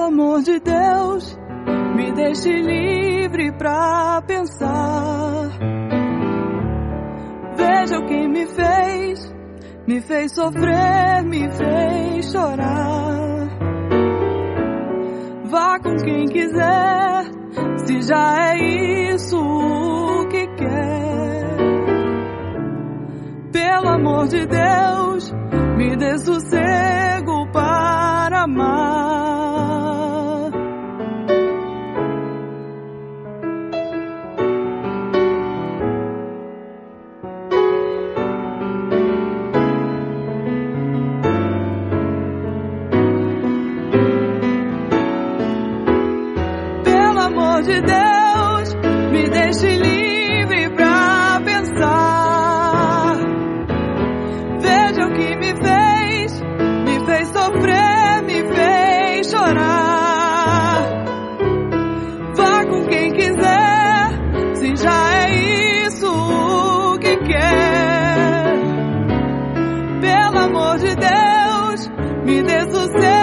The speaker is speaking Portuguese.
amor de Deus, me deixe livre pra pensar. Veja o que me fez sofrer, me fez chorar. Vá com quem quiser, se já é isso o que quer. Pelo amor de Deus, me dê sossego para amar. Pelo amor de Deus, me deixe livre pra pensar. Veja o que me fez sofrer, me fez chorar. Vá com quem quiser, se já é isso o que quer. Pelo amor de Deus, me dê sossego